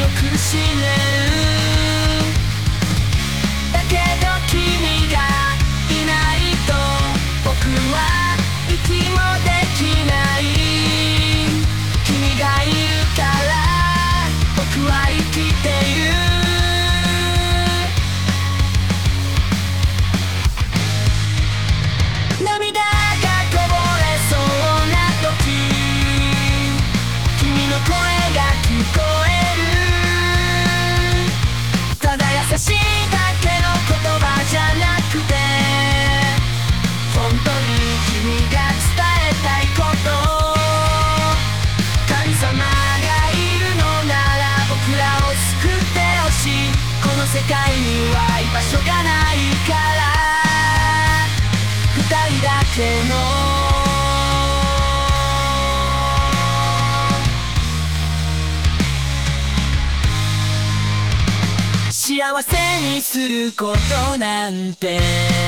く死ねる。だけど君がいないと僕は息もできない。君がいるから僕は生きている。涙がこぼれそうな時、君の声が聞こえる。ただ優しいだけの言葉じゃなくて、本当に君が伝えたいこと。神様がいるのなら僕らを救ってほしい。この世界には居場所がないから、二人だけの幸せにすることなんて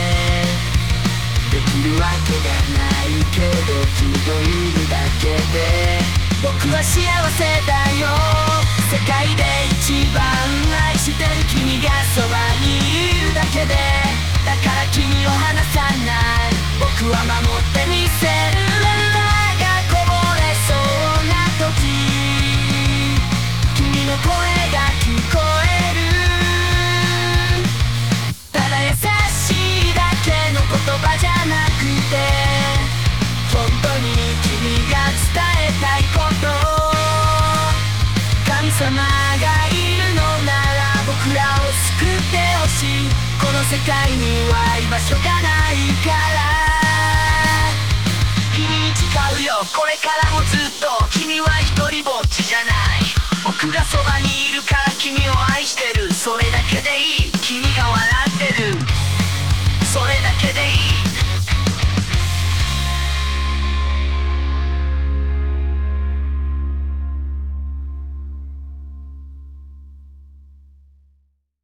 できるわけがないけど、君といるだけで僕は幸せだよ。世界で一番愛してる君がそばにいるだけで、だから君を離さない。僕は守ってみせる。涙がこぼれそうな時、君の声が聞こえる。ただ優しいだけの言葉じゃなくて、本当に君が伝えたいこと。神様がいるのなら僕らを救ってほしい。この世界には居場所がないから、君に誓うよこれからもずっと。君は一人ぼっちじゃない。僕がそばにいるから君を愛してる。それだけでいい。君が笑ってる。それだけでいい。